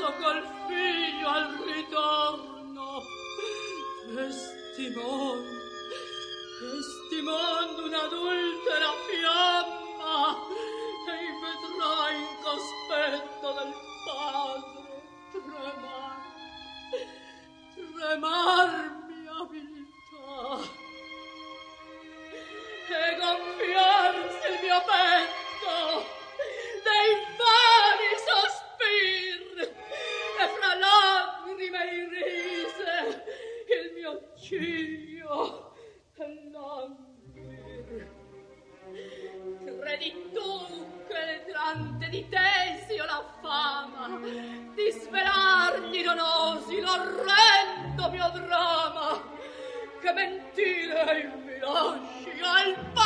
sposo col figlio al ritorno. Testimon un'adultera fiamma, e vedrai in cospetto del padre tremarmi aviltà e gonfiarsi il mio petto dei vani sospir e fra lagrime irise il mio ciglio languir. Credi tu che entrante di Tesio la fama di svelargli non osi l'orrendo mio drama, che mentire mi lasci al